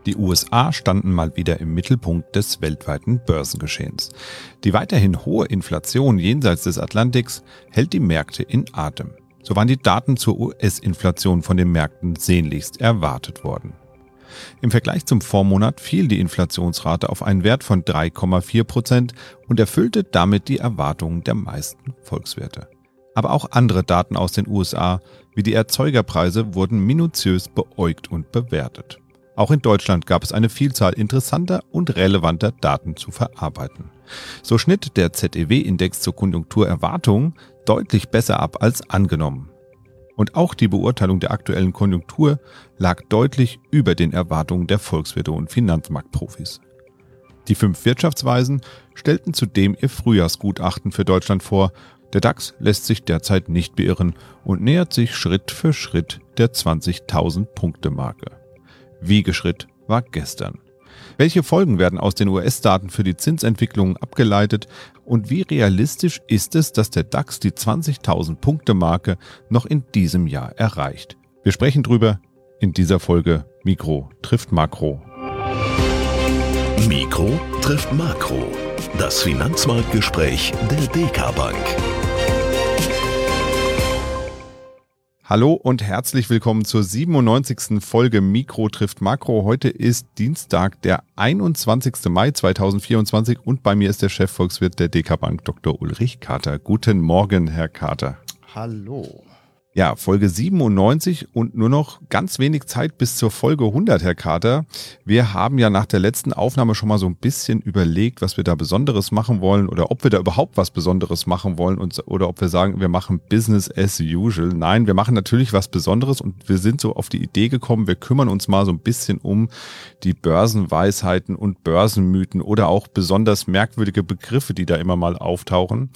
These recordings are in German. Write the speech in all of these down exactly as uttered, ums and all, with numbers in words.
Die U S A standen mal wieder im Mittelpunkt des weltweiten Börsengeschehens. Die weiterhin hohe Inflation jenseits des Atlantiks hält die Märkte in Atem. So waren die Daten zur U S-Inflation von den Märkten sehnlichst erwartet worden. Im Vergleich zum Vormonat fiel die Inflationsrate auf einen Wert von drei Komma vier Prozent und erfüllte damit die Erwartungen der meisten Volkswirte. Aber auch andere Daten aus den U S A, wie die Erzeugerpreise, wurden minutiös beäugt und bewertet. Auch in Deutschland gab es eine Vielzahl interessanter und relevanter Daten zu verarbeiten. So schnitt der Z E W-Index zur Konjunkturerwartung deutlich besser ab als angenommen. Und auch die Beurteilung der aktuellen Konjunktur lag deutlich über den Erwartungen der Volkswirte und Finanzmarktprofis. Die fünf Wirtschaftsweisen stellten zudem ihr Frühjahrsgutachten für Deutschland vor. Der DAX lässt sich derzeit nicht beirren und nähert sich Schritt für Schritt der zwanzigtausend Punkte Marke. Wiegeschritt war gestern. Welche Folgen werden aus den U S-Daten für die Zinsentwicklung abgeleitet und wie realistisch ist es, dass der DAX die zwanzigtausend Punkte Marke noch in diesem Jahr erreicht? Wir sprechen drüber in dieser Folge Mikro trifft Makro. Mikro trifft Makro. Das Finanzmarktgespräch der D K Bank. Hallo und herzlich willkommen zur siebenundneunzigsten Folge Mikro trifft Makro. Heute ist Dienstag, der einundzwanzigsten Mai zweitausendvierundzwanzig und bei mir ist der Chefvolkswirt der D K Bank, Doktor Ulrich Kater. Guten Morgen, Herr Kater. Hallo. Ja, Folge siebenundneunzig und nur noch ganz wenig Zeit bis zur Folge hundert, Herr Kater. Wir haben ja nach der letzten Aufnahme schon mal so ein bisschen überlegt, was wir da Besonderes machen wollen oder ob wir da überhaupt was Besonderes machen wollen und, oder ob wir sagen, wir machen Business as usual. Nein, wir machen natürlich was Besonderes und wir sind so auf die Idee gekommen, wir kümmern uns mal so ein bisschen um die Börsenweisheiten und Börsenmythen oder auch besonders merkwürdige Begriffe, die da immer mal auftauchen.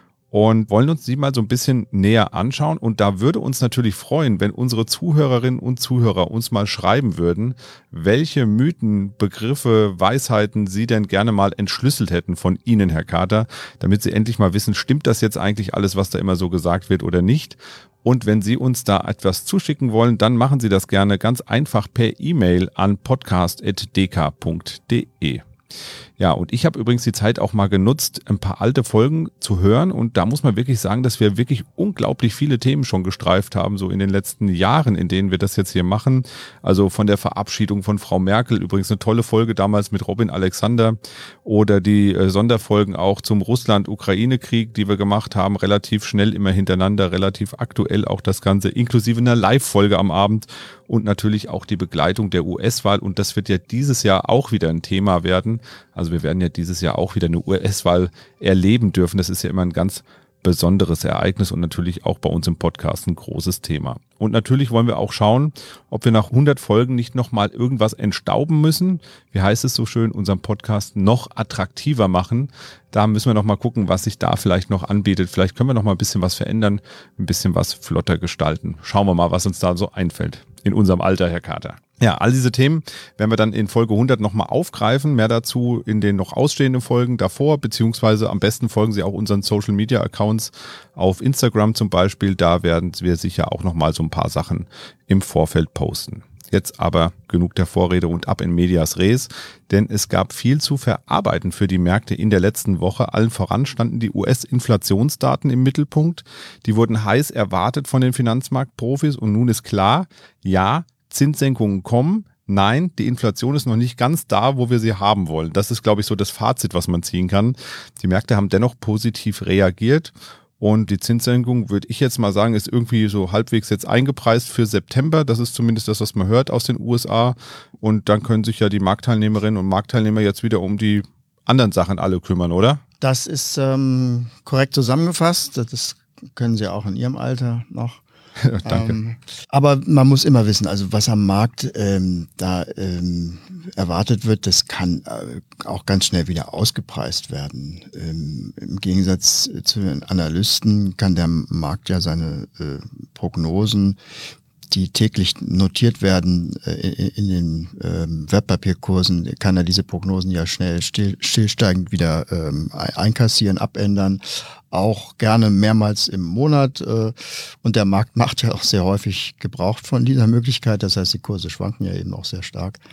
Und wollen uns die mal so ein bisschen näher anschauen. Und da würde uns natürlich freuen, wenn unsere Zuhörerinnen und Zuhörer uns mal schreiben würden, welche Mythen, Begriffe, Weisheiten Sie denn gerne mal entschlüsselt hätten von Ihnen, Herr Kater, damit Sie endlich mal wissen, stimmt das jetzt eigentlich alles, was da immer so gesagt wird oder nicht? Und wenn Sie uns da etwas zuschicken wollen, dann machen Sie das gerne ganz einfach per E-Mail an podcast at d k punkt d e. Ja, und ich habe übrigens die Zeit auch mal genutzt, ein paar alte Folgen zu hören und da muss man wirklich sagen, dass wir wirklich unglaublich viele Themen schon gestreift haben, so in den letzten Jahren, in denen wir das jetzt hier machen. Also von der Verabschiedung von Frau Merkel, übrigens eine tolle Folge damals mit Robin Alexander oder die äh, Sonderfolgen auch zum Russland-Ukraine-Krieg, die wir gemacht haben, relativ schnell immer hintereinander, relativ aktuell auch das Ganze, inklusive einer Live-Folge am Abend und natürlich auch die Begleitung der U S-Wahl und das wird ja dieses Jahr auch wieder ein Thema werden. Also wir werden ja dieses Jahr auch wieder eine U S-Wahl erleben dürfen. Das ist ja immer ein ganz besonderes Ereignis und natürlich auch bei uns im Podcast ein großes Thema. Und natürlich wollen wir auch schauen, ob wir nach hundert Folgen nicht nochmal irgendwas entstauben müssen. Wie heißt es so schön, unseren Podcast noch attraktiver machen. Da müssen wir nochmal gucken, was sich da vielleicht noch anbietet. Vielleicht können wir noch mal ein bisschen was verändern, ein bisschen was flotter gestalten. Schauen wir mal, was uns da so einfällt in unserem Alter, Herr Kater. Ja, all diese Themen werden wir dann in Folge hundert nochmal aufgreifen. Mehr dazu in den noch ausstehenden Folgen davor, beziehungsweise am besten folgen Sie auch unseren Social-Media-Accounts auf Instagram zum Beispiel. Da werden wir sicher auch nochmal so ein paar Sachen im Vorfeld posten. Jetzt aber genug der Vorrede und ab in medias res, denn es gab viel zu verarbeiten für die Märkte in der letzten Woche. Allen voran standen die U S-Inflationsdaten im Mittelpunkt. Die wurden heiß erwartet von den Finanzmarktprofis und nun ist klar, ja, Zinssenkungen kommen. Nein, die Inflation ist noch nicht ganz da, wo wir sie haben wollen. Das ist, glaube ich, so das Fazit, was man ziehen kann. Die Märkte haben dennoch positiv reagiert und die Zinssenkung, würde ich jetzt mal sagen, ist irgendwie so halbwegs jetzt eingepreist für September. Das ist zumindest das, was man hört aus den U S A. Und dann können sich ja die Marktteilnehmerinnen und Marktteilnehmer jetzt wieder um die anderen Sachen alle kümmern, oder? Das ist ähm, korrekt zusammengefasst. Das können Sie auch in Ihrem Alter noch. Ja, danke. Ähm, aber man muss immer wissen, also was am Markt ähm, da ähm, erwartet wird, das kann äh, auch ganz schnell wieder ausgepreist werden. Ähm, Im Gegensatz zu den Analysten kann der Markt ja seine äh, Prognosen, die täglich notiert werden äh, in, in den ähm, Wertpapierkursen, kann er diese Prognosen ja schnell still, stillsteigend wieder ähm, einkassieren, abändern. Auch gerne mehrmals im Monat. Äh, und der Markt macht ja auch sehr häufig Gebrauch von dieser Möglichkeit. Das heißt, die Kurse schwanken ja eben auch sehr stark.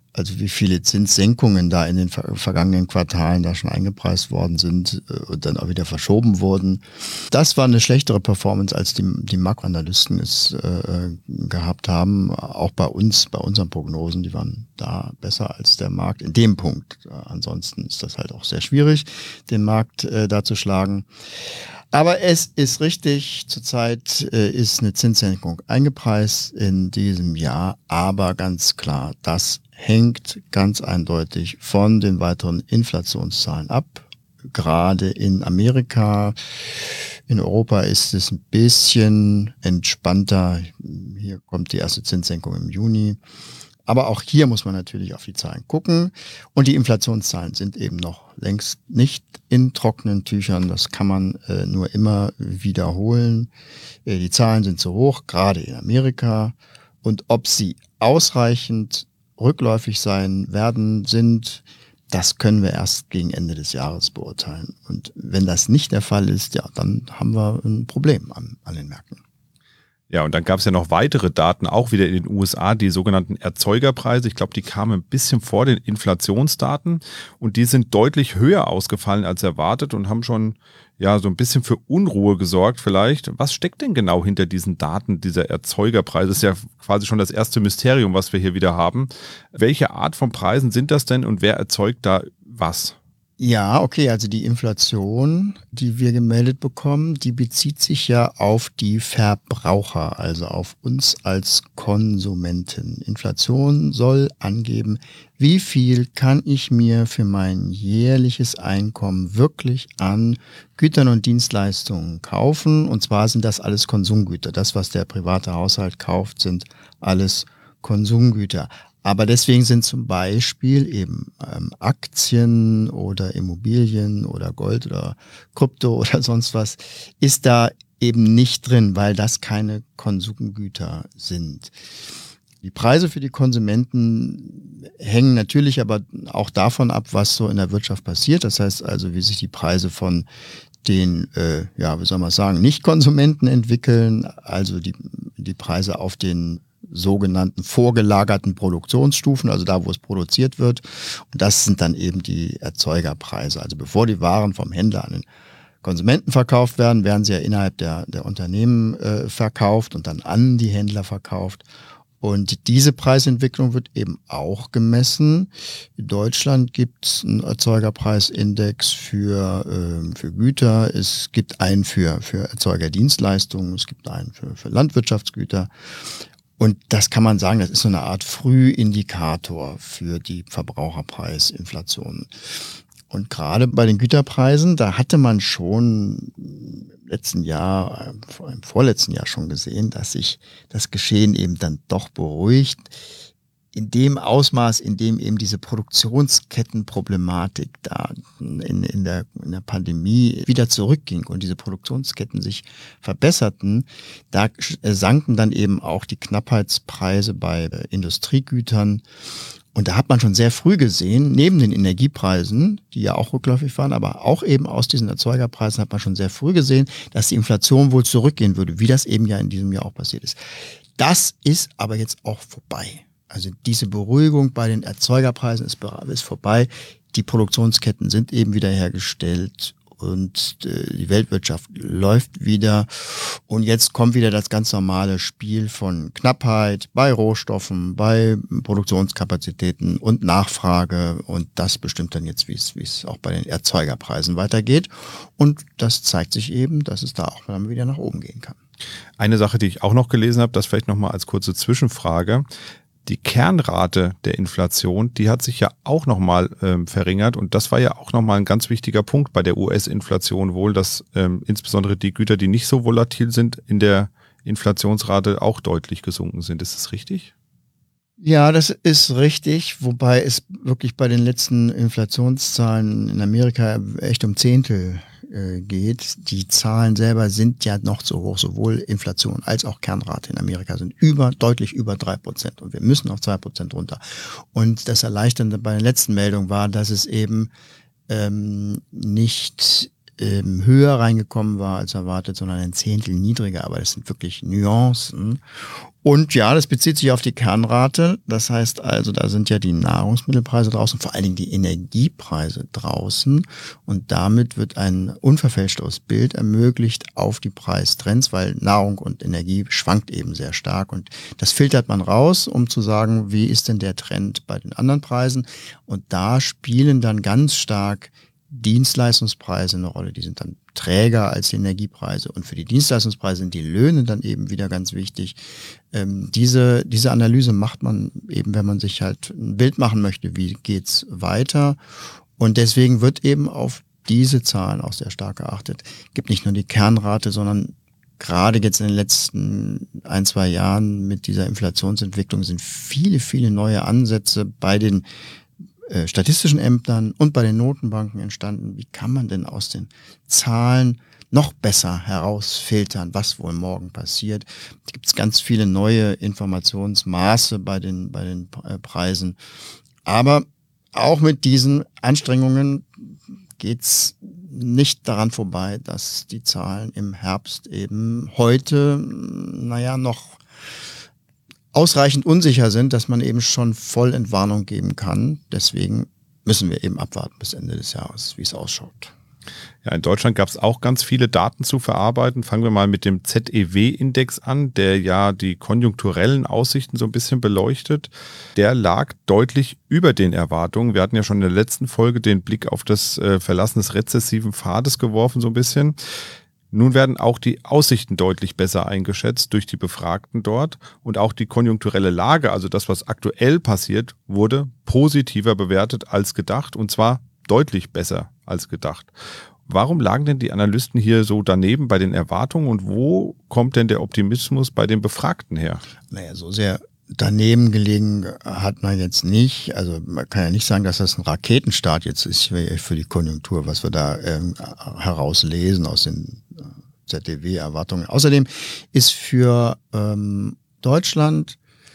Also wie viele Zinssenkungen da in den ver- vergangenen Quartalen da schon eingepreist worden sind äh, und dann auch wieder verschoben wurden. Das war eine schlechtere Performance, als die, die Makroanalysten es äh, gehabt haben. Auch bei uns, bei unseren Prognosen, die waren da besser als der Markt in dem Punkt. Äh, ansonsten ist das halt auch sehr schwierig, den Markt äh, da zu schlagen. Aber es ist richtig, zurzeit äh, ist eine Zinssenkung eingepreist in diesem Jahr, aber ganz klar, das hängt ganz eindeutig von den weiteren Inflationszahlen ab. Gerade in Amerika, in Europa ist es ein bisschen entspannter. Hier kommt die erste Zinssenkung im Juni. Aber auch hier muss man natürlich auf die Zahlen gucken. Und die Inflationszahlen sind eben noch längst nicht in trockenen Tüchern. Das kann man äh, nur immer wiederholen. Äh, die Zahlen sind zu hoch, gerade in Amerika. Und ob sie ausreichend rückläufig sein werden, sind, das können wir erst gegen Ende des Jahres beurteilen. Und wenn das nicht der Fall ist, ja, dann haben wir ein Problem an, an den Märkten. Ja, und dann gab es ja noch weitere Daten, auch wieder in den U S A, die sogenannten Erzeugerpreise. Ich glaube, die kamen ein bisschen vor den Inflationsdaten und die sind deutlich höher ausgefallen als erwartet und haben schon ja so ein bisschen für Unruhe gesorgt vielleicht. Was steckt denn genau hinter diesen Daten dieser Erzeugerpreise? Das ist ja quasi schon das erste Mysterium, was wir hier wieder haben. Welche Art von Preisen sind das denn und wer erzeugt da was? Ja, okay, also die Inflation, die wir gemeldet bekommen, die bezieht sich ja auf die Verbraucher, also auf uns als Konsumenten. Inflation soll angeben, wie viel kann ich mir für mein jährliches Einkommen wirklich an Gütern und Dienstleistungen kaufen. Und zwar sind das alles Konsumgüter. Das, was der private Haushalt kauft, sind alles Konsumgüter. Aber deswegen sind zum Beispiel eben ähm, Aktien oder Immobilien oder Gold oder Krypto oder sonst was, ist da eben nicht drin, weil das keine Konsumgüter sind. Die Preise für die Konsumenten hängen natürlich aber auch davon ab, was so in der Wirtschaft passiert. Das heißt also, wie sich die Preise von den, äh, ja, wie soll man sagen, Nicht-Konsumenten entwickeln, also die, die Preise auf den sogenannten vorgelagerten Produktionsstufen, also da, wo es produziert wird. Und das sind dann eben die Erzeugerpreise. Also bevor die Waren vom Händler an den Konsumenten verkauft werden, werden sie ja innerhalb der, der Unternehmen äh, verkauft und dann an die Händler verkauft. Und diese Preisentwicklung wird eben auch gemessen. In Deutschland gibt es einen Erzeugerpreisindex für, äh, für Güter. Es gibt einen für, für Erzeugerdienstleistungen. Es gibt einen für, für Landwirtschaftsgüter. Und das kann man sagen, das ist so eine Art Frühindikator für die Verbraucherpreisinflation. Und gerade bei den Güterpreisen, da hatte man schon im letzten Jahr, im vorletzten Jahr schon gesehen, dass sich das Geschehen eben dann doch beruhigt. In dem Ausmaß, in dem eben diese Produktionskettenproblematik da in, in, der, in der Pandemie wieder zurückging und diese Produktionsketten sich verbesserten, da sanken dann eben auch die Knappheitspreise bei Industriegütern. Und da hat man schon sehr früh gesehen, neben den Energiepreisen, die ja auch rückläufig waren, aber auch eben aus diesen Erzeugerpreisen hat man schon sehr früh gesehen, dass die Inflation wohl zurückgehen würde, wie das eben ja in diesem Jahr auch passiert ist. Das ist aber jetzt auch vorbei. Also diese Beruhigung bei den Erzeugerpreisen ist, ist vorbei. Die Produktionsketten sind eben wiederhergestellt und äh, die Weltwirtschaft läuft wieder. Und jetzt kommt wieder das ganz normale Spiel von Knappheit bei Rohstoffen, bei Produktionskapazitäten und Nachfrage. Und das bestimmt dann jetzt, wie es, wie es auch bei den Erzeugerpreisen weitergeht. Und das zeigt sich eben, dass es da auch dann wieder nach oben gehen kann. Eine Sache, die ich auch noch gelesen habe, das vielleicht nochmal als kurze Zwischenfrage. Die Kernrate der Inflation, die hat sich ja auch nochmal ähm, verringert und das war ja auch nochmal ein ganz wichtiger Punkt bei der U S-Inflation wohl, dass ähm, insbesondere die Güter, die nicht so volatil sind, in der Inflationsrate auch deutlich gesunken sind. Ist das richtig? Ja, das ist richtig, wobei es wirklich bei den letzten Inflationszahlen in Amerika echt um Zehntel äh, geht. Die Zahlen selber sind ja noch so hoch, sowohl Inflation als auch Kernrate in Amerika sind über, deutlich über drei Prozent und wir müssen auf zwei Prozent runter. Und das Erleichternde bei der letzten Meldung war, dass es eben ähm, nicht ähm, höher reingekommen war als erwartet, sondern ein Zehntel niedriger. Aber das sind wirklich Nuancen. Und ja, das bezieht sich auf die Kernrate. Das heißt also, da sind ja die Nahrungsmittelpreise draußen, vor allen Dingen die Energiepreise draußen. Und damit wird ein unverfälschteres Bild ermöglicht auf die Preistrends, weil Nahrung und Energie schwankt eben sehr stark. Und das filtert man raus, um zu sagen, wie ist denn der Trend bei den anderen Preisen? Und da spielen dann ganz stark Dienstleistungspreise eine Rolle. Die sind dann träger als die Energiepreise. Und für die Dienstleistungspreise sind die Löhne dann eben wieder ganz wichtig. Ähm, diese, diese Analyse macht man eben, wenn man sich halt ein Bild machen möchte, wie geht's weiter. Und deswegen wird eben auf diese Zahlen auch sehr stark geachtet. Es gibt nicht nur die Kernrate, sondern gerade jetzt in den letzten ein, zwei Jahren mit dieser Inflationsentwicklung sind viele, viele neue Ansätze bei den statistischen Ämtern und bei den Notenbanken entstanden. Wie kann man denn aus den Zahlen noch besser herausfiltern, was wohl morgen passiert? Da gibt es ganz viele neue Informationsmaße bei den, bei den Preisen. Aber auch mit diesen Anstrengungen geht's nicht daran vorbei, dass die Zahlen im Herbst eben heute, naja, noch ausreichend unsicher sind, dass man eben schon voll Entwarnung geben kann. Deswegen müssen wir eben abwarten bis Ende des Jahres, wie es ausschaut. Ja, in Deutschland gab es auch ganz viele Daten zu verarbeiten. Fangen wir mal mit dem Z E W-Index an, der ja die konjunkturellen Aussichten so ein bisschen beleuchtet. Der lag deutlich über den Erwartungen. Wir hatten ja schon in der letzten Folge den Blick auf das äh, Verlassen des rezessiven Pfades geworfen, so ein bisschen. Nun werden auch die Aussichten deutlich besser eingeschätzt durch die Befragten dort und auch die konjunkturelle Lage, also das, was aktuell passiert, wurde positiver bewertet als gedacht und zwar deutlich besser als gedacht. Warum lagen denn die Analysten hier so daneben bei den Erwartungen und wo kommt denn der Optimismus bei den Befragten her? Naja, so sehr daneben gelegen hat man jetzt nicht. Also man kann ja nicht sagen, dass das ein Raketenstart jetzt ist für die Konjunktur, was wir da ähm, herauslesen aus den Z D W-Erwartungen. Außerdem ist für ähm, Deutschland,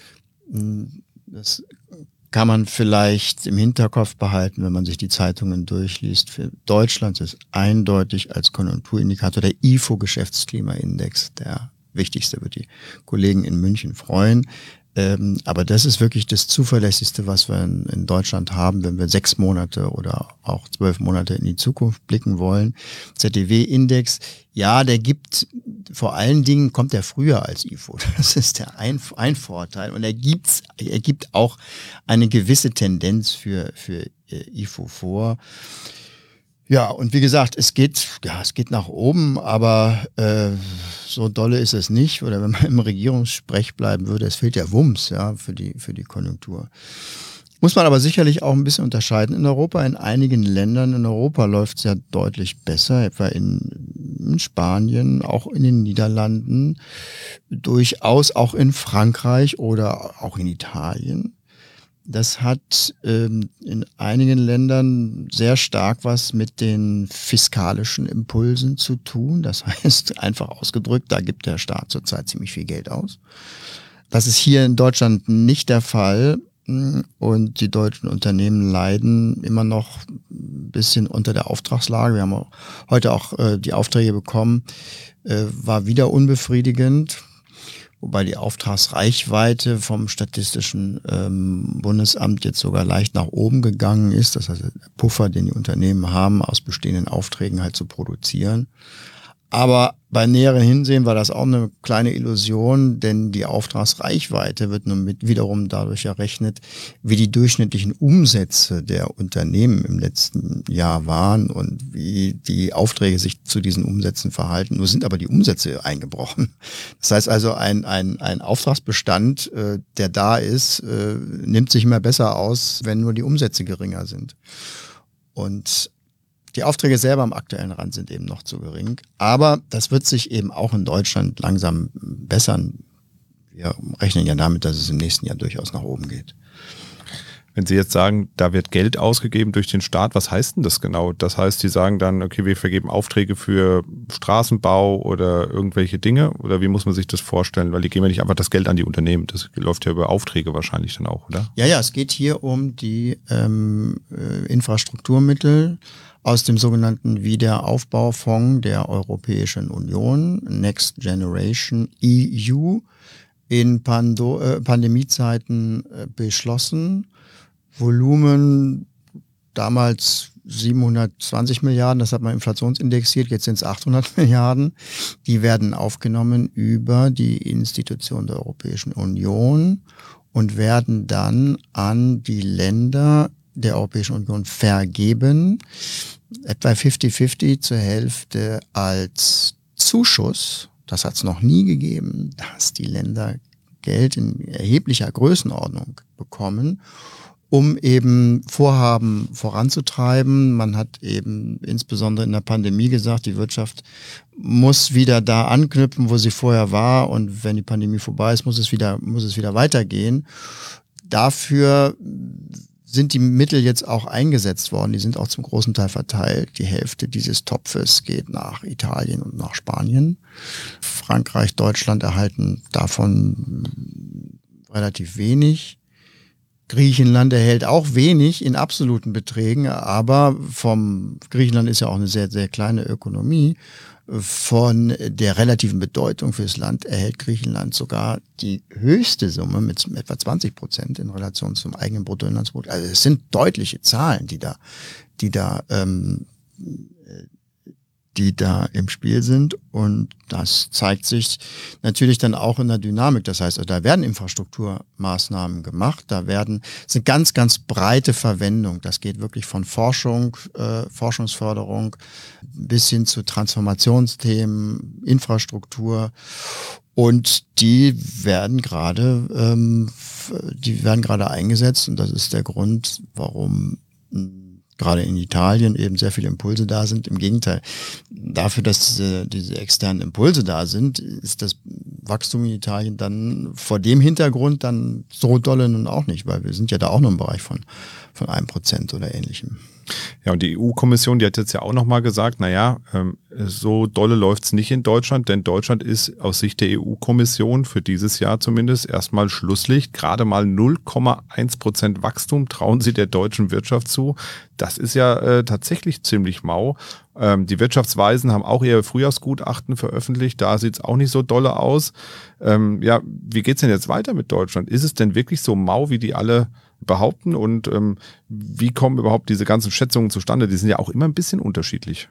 das kann man vielleicht im Hinterkopf behalten, wenn man sich die Zeitungen durchliest, für Deutschland ist eindeutig als Konjunkturindikator der I F O-Geschäftsklimaindex der wichtigste, wird die Kollegen in München freuen. Ähm, aber das ist wirklich das Zuverlässigste, was wir in, in Deutschland haben, wenn wir sechs Monate oder auch zwölf Monate in die Zukunft blicken wollen. Z D W-Index, ja, der gibt, vor allen Dingen kommt der früher als I F O. Das ist der ein, ein Vorteil. Und er gibt, er gibt auch eine gewisse Tendenz für, für I F O vor. Ja, und wie gesagt, es geht, ja, es geht nach oben, aber äh, so dolle ist es nicht. Oder wenn man im Regierungssprech bleiben würde, es fehlt ja Wumms, ja, für die für die Konjunktur. Muss man aber sicherlich auch ein bisschen unterscheiden. In Europa, in einigen Ländern in Europa läuft es ja deutlich besser, etwa in, in Spanien, auch in den Niederlanden, durchaus auch in Frankreich oder auch in Italien. Das hat ähm, in einigen Ländern sehr stark was mit den fiskalischen Impulsen zu tun. Das heißt, einfach ausgedrückt, da gibt der Staat zurzeit ziemlich viel Geld aus. Das ist hier in Deutschland nicht der Fall. Und die deutschen Unternehmen leiden immer noch ein bisschen unter der Auftragslage. Wir haben auch heute auch äh, die Aufträge bekommen, äh, war wieder unbefriedigend. Wobei die Auftragsreichweite vom Statistischen ähm, Bundesamt jetzt sogar leicht nach oben gegangen ist. Das heißt, der Puffer, den die Unternehmen haben, aus bestehenden Aufträgen halt zu produzieren. Aber bei näheren Hinsehen war das auch eine kleine Illusion, denn die Auftragsreichweite wird nun mit wiederum dadurch errechnet, wie die durchschnittlichen Umsätze der Unternehmen im letzten Jahr waren und wie die Aufträge sich zu diesen Umsätzen verhalten. Nur sind aber die Umsätze eingebrochen. Das heißt also, ein, ein, ein Auftragsbestand, äh, der da ist, äh, nimmt sich immer besser aus, wenn nur die Umsätze geringer sind. Und die Aufträge selber am aktuellen Rand sind eben noch zu gering. Aber das wird sich eben auch in Deutschland langsam bessern. Wir rechnen ja damit, dass es im nächsten Jahr durchaus nach oben geht. Wenn Sie jetzt sagen, da wird Geld ausgegeben durch den Staat, was heißt denn das genau? Das heißt, Sie sagen dann, okay, wir vergeben Aufträge für Straßenbau oder irgendwelche Dinge? Oder wie muss man sich das vorstellen? Weil die geben ja nicht einfach das Geld an die Unternehmen. Das läuft ja über Aufträge wahrscheinlich dann auch, oder? Ja, ja, es geht hier um die ähm, Infrastrukturmittel aus dem sogenannten Wiederaufbaufonds der Europäischen Union, Next Generation E U, in Pando- äh, Pandemiezeiten äh, beschlossen. Volumen damals siebenhundertzwanzig Milliarden, das hat man inflationsindexiert, jetzt sind es achthundert Milliarden. Die werden aufgenommen über die Institution der Europäischen Union und werden dann an die Länder der Europäischen Union vergeben. Etwa fünfzig fünfzig zur Hälfte als Zuschuss. Das hat es noch nie gegeben, dass die Länder Geld in erheblicher Größenordnung bekommen, um eben Vorhaben voranzutreiben. Man hat eben insbesondere in der Pandemie gesagt, die Wirtschaft muss wieder da anknüpfen, wo sie vorher war, und wenn die Pandemie vorbei ist, muss es wieder, muss es wieder weitergehen. Dafür sind die Mittel jetzt auch eingesetzt worden. Die sind auch zum großen Teil verteilt. Die Hälfte dieses Topfes geht nach Italien und nach Spanien. Frankreich, Deutschland erhalten davon relativ wenig. Griechenland erhält auch wenig in absoluten Beträgen, aber vom Griechenland ist ja auch eine sehr, sehr kleine Ökonomie. Von der relativen Bedeutung fürs Land erhält Griechenland sogar die höchste Summe mit etwa zwanzig Prozent in Relation zum eigenen Bruttoinlandsprodukt. Also es sind deutliche Zahlen, die da, die da, ähm, die da im Spiel sind, und das zeigt sich natürlich dann auch in der Dynamik. Das heißt, da werden Infrastrukturmaßnahmen gemacht, da werden, es ist eine ganz, ganz breite Verwendung. Das geht wirklich von Forschung, äh, Forschungsförderung bis hin zu Transformationsthemen, Infrastruktur, und die werden gerade, ähm, die werden gerade eingesetzt, und das ist der Grund, warum gerade in Italien eben sehr viele Impulse da sind. Im Gegenteil, dafür, dass diese, diese externen Impulse da sind, ist das Wachstum in Italien dann vor dem Hintergrund dann so dolle nun auch nicht, weil wir sind ja da auch nur im Bereich von, von einem Prozent oder ähnlichem. Ja, und die E U-Kommission, die hat jetzt ja auch nochmal gesagt, naja, ähm, so dolle läuft's nicht in Deutschland, denn Deutschland ist aus Sicht der E U-Kommission für dieses Jahr zumindest erstmal Schlusslicht. Gerade mal null Komma eins Prozent Wachstum trauen sie der deutschen Wirtschaft zu. Das ist ja äh, tatsächlich ziemlich mau. Ähm, die Wirtschaftsweisen haben auch ihr Frühjahrsgutachten veröffentlicht, da sieht's auch nicht so dolle aus. Ähm, ja, wie geht's denn jetzt weiter mit Deutschland? Ist es denn wirklich so mau, wie die alle behaupten, und ähm, wie kommen überhaupt diese ganzen Schätzungen zustande? Die sind ja auch immer ein bisschen unterschiedlich.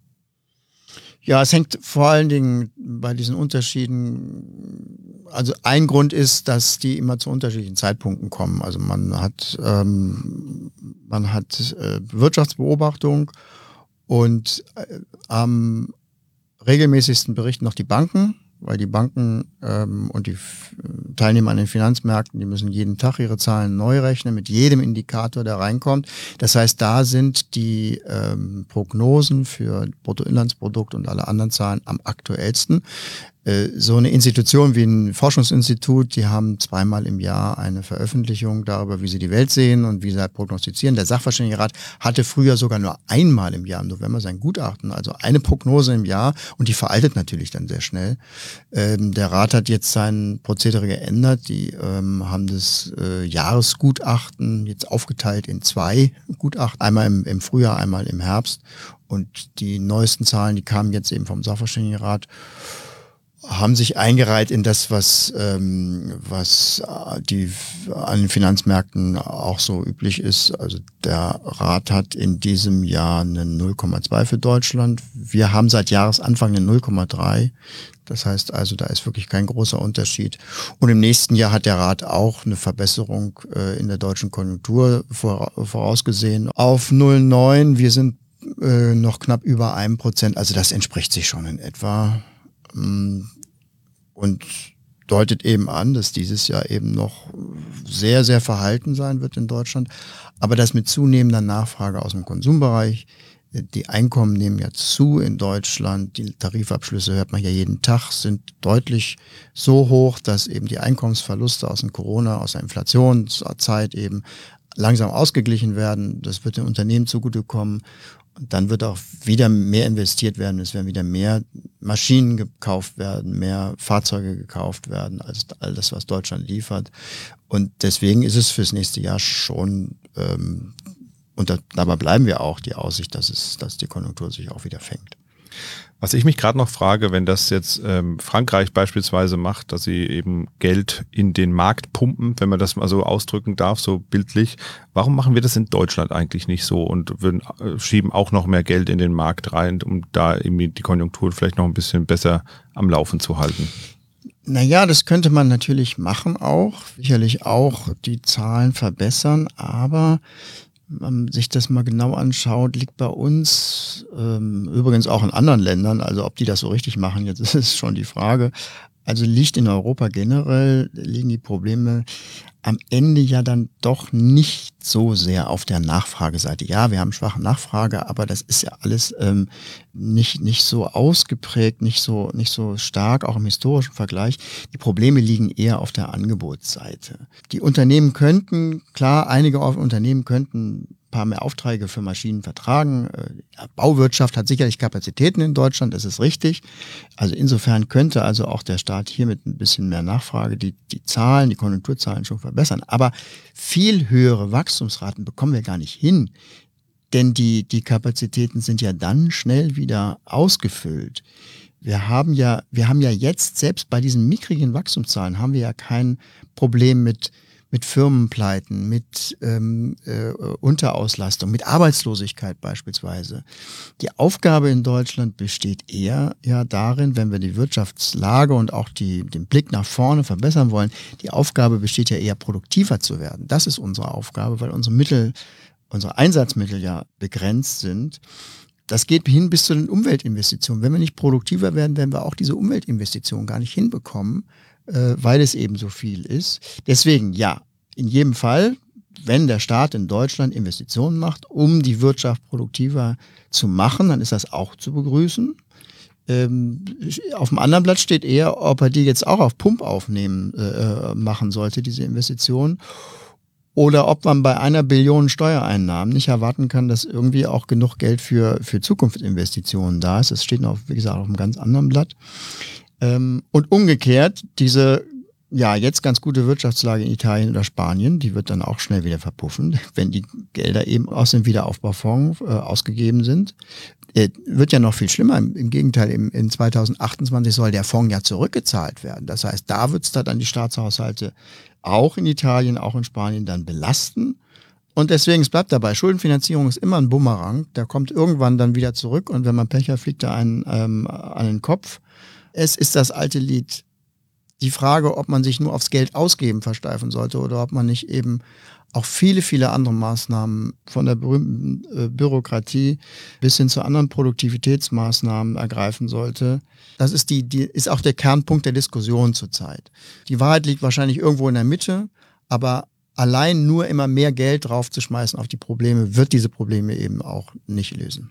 Ja, es hängt vor allen Dingen bei diesen Unterschieden, also ein Grund ist, dass die immer zu unterschiedlichen Zeitpunkten kommen. Also man hat, ähm, man hat äh, Wirtschaftsbeobachtung, und äh, am regelmäßigsten berichten noch die Banken, weil die Banken ähm, und die Teilnehmer an den Finanzmärkten, die müssen jeden Tag ihre Zahlen neu rechnen mit jedem Indikator, der reinkommt. Das heißt, da sind die ähm, Prognosen für Bruttoinlandsprodukt und alle anderen Zahlen am aktuellsten. Äh, so eine Institution wie ein Forschungsinstitut, die haben zweimal im Jahr eine Veröffentlichung darüber, wie sie die Welt sehen und wie sie halt prognostizieren. Der Sachverständigenrat hatte früher sogar nur einmal im Jahr im November sein Gutachten, also eine Prognose im Jahr, und die veraltet natürlich dann sehr schnell. Ähm, der Rat hat jetzt sein Prozedere geändert. Die ähm, haben das äh, Jahresgutachten jetzt aufgeteilt in zwei Gutachten. Einmal im, im Frühjahr, einmal im Herbst. Und die neuesten Zahlen, die kamen jetzt eben vom Sachverständigenrat, haben sich eingereiht in das, was, ähm, was die an den Finanzmärkten auch so üblich ist. Also der Rat hat in diesem Jahr eine null Komma zwei für Deutschland. Wir haben seit Jahresanfang eine null Komma drei. Das heißt also, da ist wirklich kein großer Unterschied. Und im nächsten Jahr hat der Rat auch eine Verbesserung äh, in der deutschen Konjunktur vor, vorausgesehen auf null Komma neun. Wir sind äh, noch knapp über einem Prozent. Also das entspricht sich schon in etwa. Und deutet eben an, dass dieses Jahr eben noch sehr, sehr verhalten sein wird in Deutschland, aber dass mit zunehmender Nachfrage aus dem Konsumbereich, die Einkommen nehmen ja zu in Deutschland, die Tarifabschlüsse hört man ja jeden Tag, sind deutlich so hoch, dass eben die Einkommensverluste aus dem Corona, aus der Inflationszeit eben langsam ausgeglichen werden. Das wird den Unternehmen zugutekommen. Und dann wird auch wieder mehr investiert werden, es werden wieder mehr Maschinen gekauft werden, mehr Fahrzeuge gekauft werden, als all das, was Deutschland liefert. Und deswegen ist es fürs nächste Jahr schon ähm, Und da, dabei bleiben wir auch, die Aussicht, dass es, dass die Konjunktur sich auch wieder fängt. Was ich mich gerade noch frage, wenn das jetzt ähm, Frankreich beispielsweise macht, dass sie eben Geld in den Markt pumpen, wenn man das mal so ausdrücken darf, so bildlich, warum machen wir das in Deutschland eigentlich nicht so und würden, äh, schieben auch noch mehr Geld in den Markt rein, um da irgendwie die Konjunktur vielleicht noch ein bisschen besser am Laufen zu halten? Naja, das könnte man natürlich machen auch, sicherlich auch die Zahlen verbessern, aber wenn man sich das mal genau anschaut, liegt bei uns, ähm, übrigens auch in anderen Ländern, also ob die das so richtig machen, jetzt ist es schon die Frage, also liegt in Europa generell, liegen die Probleme am Ende ja dann doch nicht so sehr auf der Nachfrageseite. Ja, wir haben schwache Nachfrage, aber das ist ja alles ähm, nicht nicht so ausgeprägt, nicht so nicht so stark, auch im historischen Vergleich. Die Probleme liegen eher auf der Angebotsseite. Die Unternehmen könnten, klar, einige Unternehmen könnten ein paar mehr Aufträge für Maschinen vertragen. Ja, Bauwirtschaft hat sicherlich Kapazitäten in Deutschland, das ist richtig. Also insofern könnte also auch der Staat hier mit ein bisschen mehr Nachfrage die, die Zahlen, die Konjunkturzahlen schon verbessern. Aber viel höhere Wachstumsraten bekommen wir gar nicht hin, denn die, die Kapazitäten sind ja dann schnell wieder ausgefüllt. Wir haben ja, wir haben ja jetzt, selbst bei diesen mickrigen Wachstumszahlen, haben wir ja kein Problem mit mit Firmenpleiten, mit ähm, äh, Unterauslastung, mit Arbeitslosigkeit beispielsweise. Die Aufgabe in Deutschland besteht eher ja darin, wenn wir die Wirtschaftslage und auch die, den Blick nach vorne verbessern wollen, die Aufgabe besteht ja eher produktiver zu werden. Das ist unsere Aufgabe, weil unsere Mittel, unsere Einsatzmittel ja begrenzt sind. Das geht hin bis zu den Umweltinvestitionen. Wenn wir nicht produktiver werden, werden wir auch diese Umweltinvestitionen gar nicht hinbekommen, weil es eben so viel ist. Deswegen, ja, in jedem Fall, wenn der Staat in Deutschland Investitionen macht, um die Wirtschaft produktiver zu machen, dann ist das auch zu begrüßen. Ähm, auf dem anderen Blatt steht eher, ob er die jetzt auch auf Pump aufnehmen äh, machen sollte, diese Investitionen. Oder ob man bei einer Billion Steuereinnahmen nicht erwarten kann, dass irgendwie auch genug Geld für, für Zukunftsinvestitionen da ist. Das steht noch, wie gesagt, auf einem ganz anderen Blatt. Und umgekehrt, diese ja jetzt ganz gute Wirtschaftslage in Italien oder Spanien, die wird dann auch schnell wieder verpuffen, wenn die Gelder eben aus dem Wiederaufbaufonds äh, ausgegeben sind. Äh, wird ja noch viel schlimmer. Im, im Gegenteil, im, in zweitausendachtundzwanzig soll der Fonds ja zurückgezahlt werden. Das heißt, da wird es dann die Staatshaushalte auch in Italien, auch in Spanien dann belasten. Und deswegen, es bleibt dabei, Schuldenfinanzierung ist immer ein Bumerang. Der kommt irgendwann dann wieder zurück und wenn man Pech hat, fliegt er einen ähm, an den Kopf. Es ist das alte Lied. Die Frage, ob man sich nur aufs Geld ausgeben versteifen sollte oder ob man nicht eben auch viele, viele andere Maßnahmen von der berühmten äh, Bürokratie bis hin zu anderen Produktivitätsmaßnahmen ergreifen sollte. Das ist, die, die, ist auch der Kernpunkt der Diskussion zurzeit. Die Wahrheit liegt wahrscheinlich irgendwo in der Mitte, aber allein nur immer mehr Geld draufzuschmeißen auf die Probleme, wird diese Probleme eben auch nicht lösen.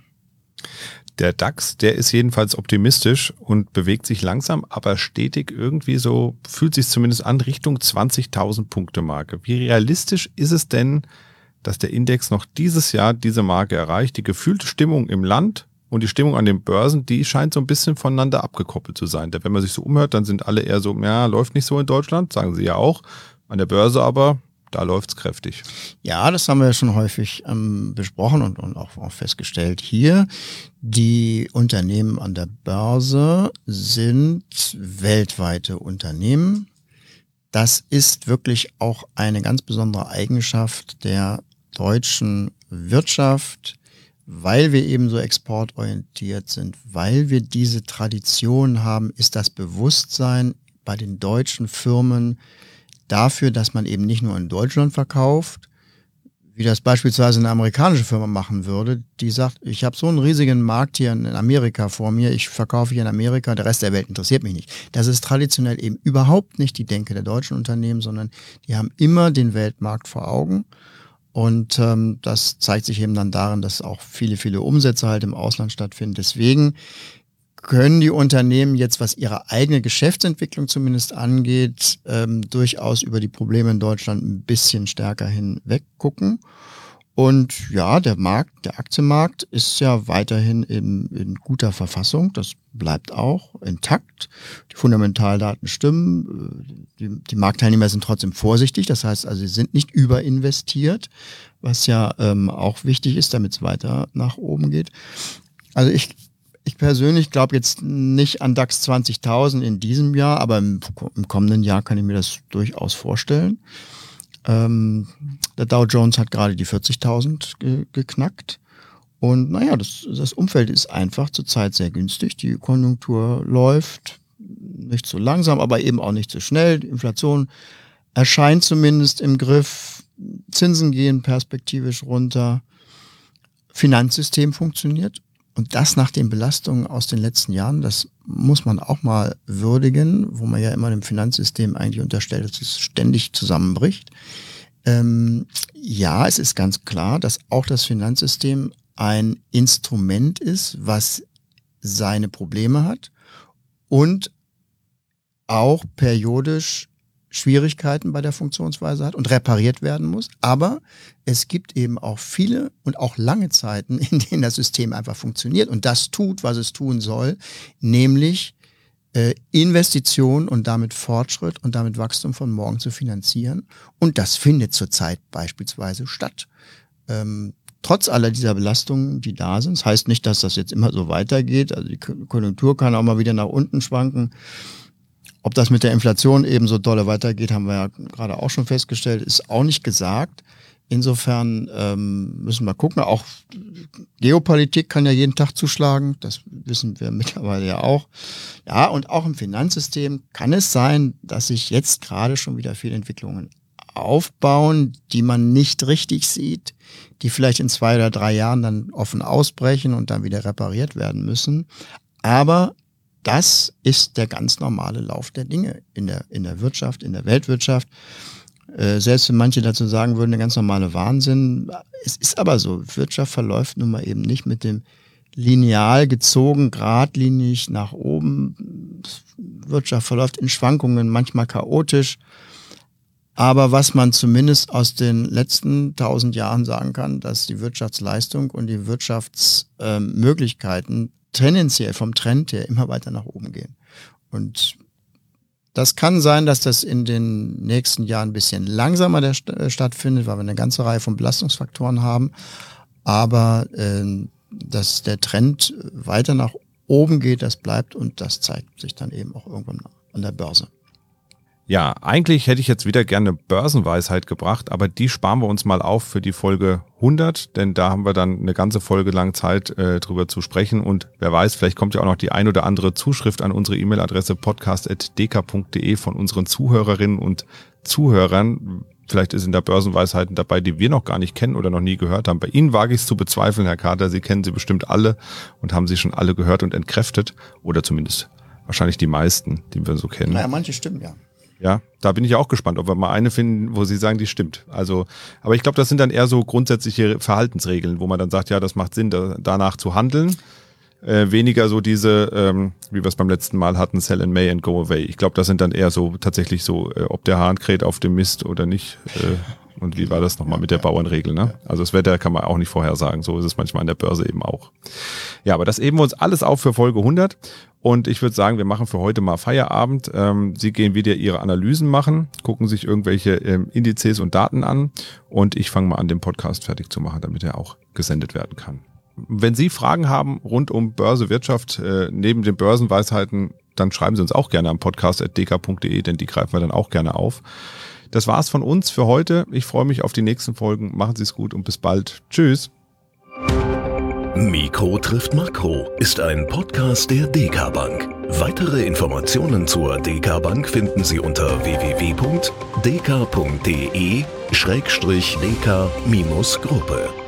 Der DAX, der ist jedenfalls optimistisch und bewegt sich langsam, aber stetig irgendwie so, fühlt sich zumindest an, Richtung zwanzigtausend Punkte Marke. Wie realistisch ist es denn, dass der Index noch dieses Jahr diese Marke erreicht? Die gefühlte Stimmung im Land und die Stimmung an den Börsen, die scheint so ein bisschen voneinander abgekoppelt zu sein. Denn wenn man sich so umhört, dann sind alle eher so, ja, läuft nicht so in Deutschland, sagen sie ja auch. An der Börse aber, da läuft's kräftig. Ja, das haben wir ja schon häufig ähm, besprochen und, und auch, auch festgestellt hier. Die Unternehmen an der Börse sind weltweite Unternehmen. Das ist wirklich auch eine ganz besondere Eigenschaft der deutschen Wirtschaft, weil wir eben so exportorientiert sind, weil wir diese Tradition haben, ist das Bewusstsein bei den deutschen Firmen dafür, dass man eben nicht nur in Deutschland verkauft, wie das beispielsweise eine amerikanische Firma machen würde, die sagt, ich habe so einen riesigen Markt hier in Amerika vor mir, ich verkaufe hier in Amerika, der Rest der Welt interessiert mich nicht. Das ist traditionell eben überhaupt nicht die Denke der deutschen Unternehmen, sondern die haben immer den Weltmarkt vor Augen. Und ähm, das zeigt sich eben dann darin, dass auch viele, viele Umsätze halt im Ausland stattfinden. Deswegen können die Unternehmen jetzt, was ihre eigene Geschäftsentwicklung zumindest angeht, ähm, durchaus über die Probleme in Deutschland ein bisschen stärker hinweg gucken. Und ja, der Markt, der Aktienmarkt ist ja weiterhin in, in guter Verfassung. Das bleibt auch intakt. Die Fundamentaldaten stimmen. Die, die Marktteilnehmer sind trotzdem vorsichtig. Das heißt also, sie sind nicht überinvestiert, was ja ähm, auch wichtig ist, damit es weiter nach oben geht. Also ich, ich persönlich glaube jetzt nicht an DAX zwanzigtausend in diesem Jahr, aber im, im kommenden Jahr kann ich mir das durchaus vorstellen. Ähm, der Dow Jones hat gerade die vierzigtausend ge- geknackt. Und naja, das, das Umfeld ist einfach zurzeit sehr günstig. Die Konjunktur läuft nicht so langsam, aber eben auch nicht so schnell. Die Inflation erscheint zumindest im Griff. Zinsen gehen perspektivisch runter. Finanzsystem funktioniert. Und das nach den Belastungen aus den letzten Jahren, das muss man auch mal würdigen, wo man ja immer dem Finanzsystem eigentlich unterstellt, dass es ständig zusammenbricht. Ähm, ja, es ist ganz klar, dass auch das Finanzsystem ein Instrument ist, was seine Probleme hat und auch periodisch Schwierigkeiten bei der Funktionsweise hat und repariert werden muss. Aber es gibt eben auch viele und auch lange Zeiten, in denen das System einfach funktioniert und das tut, was es tun soll, nämlich äh, Investition und damit Fortschritt und damit Wachstum von morgen zu finanzieren. Und das findet zurzeit beispielsweise statt. Ähm, trotz aller dieser Belastungen, die da sind. Das heißt nicht, dass das jetzt immer so weitergeht. Also die Konjunktur kann auch mal wieder nach unten schwanken. Ob das mit der Inflation eben so dolle weitergeht, haben wir ja gerade auch schon festgestellt, ist auch nicht gesagt. Insofern ähm, müssen wir gucken. Auch Geopolitik kann ja jeden Tag zuschlagen. Das wissen wir mittlerweile ja auch. Ja, und auch im Finanzsystem kann es sein, dass sich jetzt gerade schon wieder viele Entwicklungen aufbauen, die man nicht richtig sieht, die vielleicht in zwei oder drei Jahren dann offen ausbrechen und dann wieder repariert werden müssen. Aber das ist der ganz normale Lauf der Dinge in der, in der Wirtschaft, in der Weltwirtschaft. Äh, selbst wenn manche dazu sagen würden, der ganz normale Wahnsinn. Es ist aber so, Wirtschaft verläuft nun mal eben nicht mit dem lineal gezogen, geradlinig nach oben. Wirtschaft verläuft in Schwankungen, manchmal chaotisch. Aber was man zumindest aus den letzten tausend Jahren sagen kann, dass die Wirtschaftsleistung und die Wirtschaftsmöglichkeiten äh, tendenziell vom Trend her immer weiter nach oben gehen. Und das kann sein, dass das in den nächsten Jahren ein bisschen langsamer der, äh, stattfindet, weil wir eine ganze Reihe von Belastungsfaktoren haben. Aber äh, dass der Trend weiter nach oben geht, das bleibt und das zeigt sich dann eben auch irgendwann an der Börse. Ja, eigentlich hätte ich jetzt wieder gerne Börsenweisheit gebracht, aber die sparen wir uns mal auf für die Folge hundert, denn da haben wir dann eine ganze Folge lang Zeit, äh, drüber zu sprechen und wer weiß, vielleicht kommt ja auch noch die ein oder andere Zuschrift an unsere E-Mail-Adresse podcast at d k punkt d e von unseren Zuhörerinnen und Zuhörern. Vielleicht ist in der Börsenweisheiten dabei, die wir noch gar nicht kennen oder noch nie gehört haben. Bei Ihnen wage ich es zu bezweifeln, Herr Kater, Sie kennen sie bestimmt alle und haben sie schon alle gehört und entkräftet oder zumindest wahrscheinlich die meisten, die wir so kennen. Naja, manche stimmen ja. Ja, da bin ich auch gespannt, ob wir mal eine finden, wo Sie sagen, die stimmt. Also, aber ich glaube, das sind dann eher so grundsätzliche Verhaltensregeln, wo man dann sagt, ja, das macht Sinn, da, danach zu handeln. Äh, weniger so diese, ähm, wie wir es beim letzten Mal hatten, sell in May and go away. Ich glaube, das sind dann eher so tatsächlich so, äh, ob der Hahn kräht auf dem Mist oder nicht. Äh, und wie war das nochmal mit der Bauernregel, ne? Also das Wetter kann man auch nicht vorhersagen. So ist es manchmal an der Börse eben auch. Ja, aber das heben wir uns alles auf für Folge hundert. Und ich würde sagen, wir machen für heute mal Feierabend. Ähm, Sie gehen wieder Ihre Analysen machen, gucken sich irgendwelche ähm, Indizes und Daten an. Und ich fange mal an, den Podcast fertig zu machen, damit er auch gesendet werden kann. Wenn Sie Fragen haben rund um Börse, Wirtschaft, äh, neben den Börsenweisheiten, dann schreiben Sie uns auch gerne am podcast at d k punkt d e, denn die greifen wir dann auch gerne auf. Das war's von uns für heute. Ich freue mich auf die nächsten Folgen. Machen Sie es gut und bis bald. Tschüss. Mikro trifft Makro ist ein Podcast der D K Bank. Weitere Informationen zur D K Bank finden Sie unter w w w punkt d k punkt d e schrägstrich d k Gruppe.